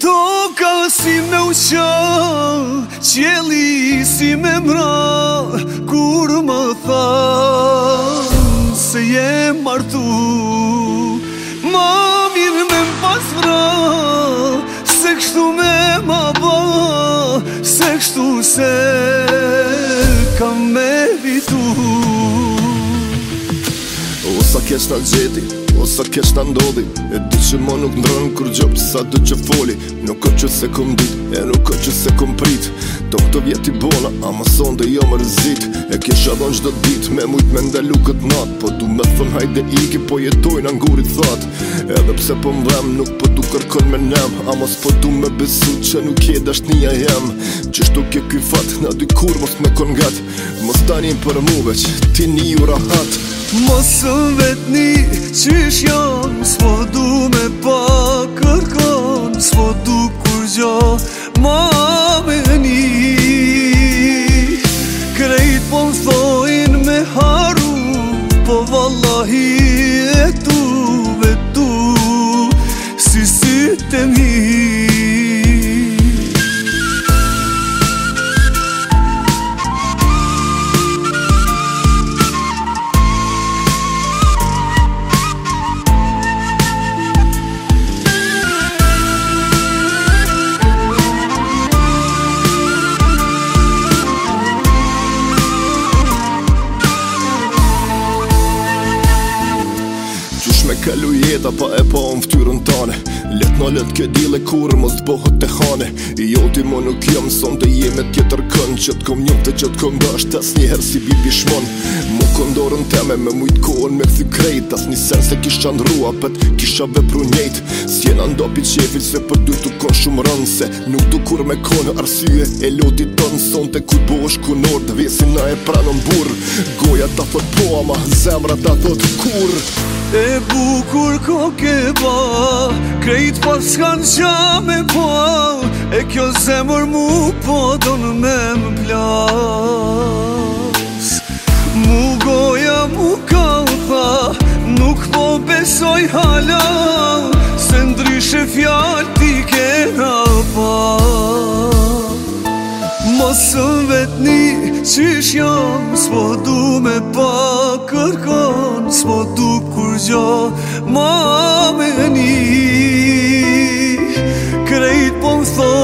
Toka si me uqa, qieli si me mra, kur më than se je martu. Ma mirë me m'pas vra, se kështu me ma ba, se kështu se kam me vitu. O sa kesh na gjeti, o sa kesh na ndodhi, e di që mo nuk ndronë kur gjop sa du që foli. Nuk o që se kom dit, e nuk o që se kom prit. Do këto vjeti bona, ama sonde jo më rëzit. E kesha dhon qdo dit, me mujt me ndalu këtë nat. Po du me thon hajde iki, po jetojnë angurit that. Edhe pse po m'vem, nuk po du kërkon me nem. Ama s'po du me besu që nuk je dashnia jem. Qështu ke ky fat, na dy kur mos me kon gat. Mos tanin për mu veç, ti një u rahat. Mos vetni qysh janë, s'po du me pa kërkon, s'po du kur gjo ma me një. Krejt po m'thojnë me haru, po vallahi e tu vetu, si sytë e mi. Me kalu jeta pa e pa unë ftyrën tane. Let në let ke dile kur mos t'bohët të hane. I joti mo nuk jam son të jeme tjetër kën, që t'kom njëm të që t'kom dasht as njëherë si bibi shmon. Mu kondorën teme me mujt kohën me këthy krejt, as një sen se kisha ndrua pet kisha vepru njejt. S'jena ndopi qefit se për dy t'u kon shumë rënë, se nuk du kur me konë arsye e lotit tonë. Son të kujt bo është kunor, të vesin na e pranon burr. Goja ta thot po ama zemra ta thot kur. E bukur ko ke ba, krejt pas s'kan qa me pa, e kjo zemër mu po don me m'plas. Mu goja mu kalpa, nuk po besoj hala, se ndryshe fjall ti kena pa. Mos vetni qysh jam, s'po du me pa kërkon, s'po du kur gjo ma me një. Krejt po m'thon